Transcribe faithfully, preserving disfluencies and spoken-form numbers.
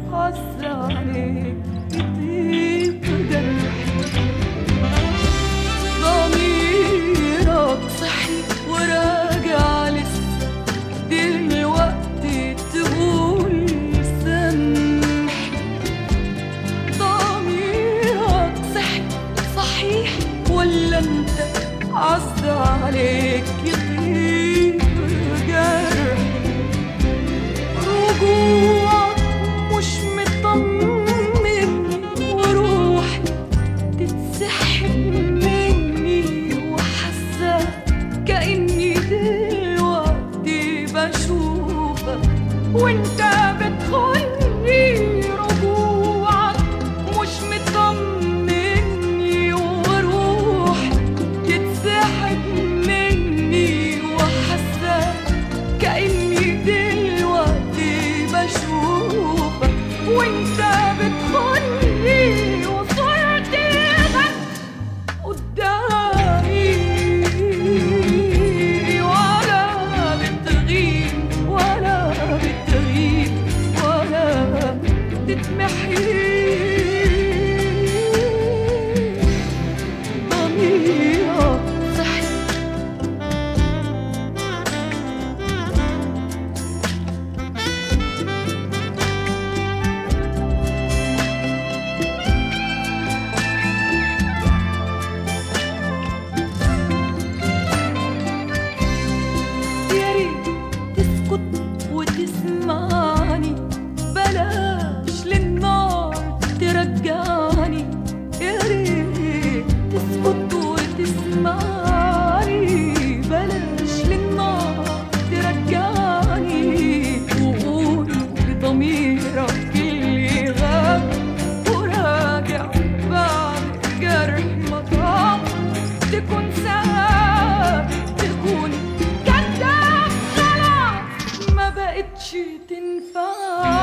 عز عليك يطيب جرحي. ضميرك صحي وراجع لسه دلوقتي تقول سامحني. ضميرك صحي صحيح ولا انت عز عليك يطيب جرحي؟ رجوعك مش مطمني وروحي تتسحب مني، وحاسة كأني دلوقتي بشوفك وانت بتخوني. رجوعك مش مطمني وروحي تتسحب مني، وحاسة كأني دلوقتي بشوفك وانت بتخوني. وصورتي غد قدامي ولا بتغيب ولا بتغيب ولا بتتمحي. ضميرك صحي يا ريت تسكت وتسمعني، بلاش للنار ترجعني. يا ريت تسكت وتسمعني، بلاش للنار ترجعني. وقول لضميرك اللي غاب وراجع بعد جرح مطاب، تكون ساب تكون كذاب خلاص ما بقتش تنفع.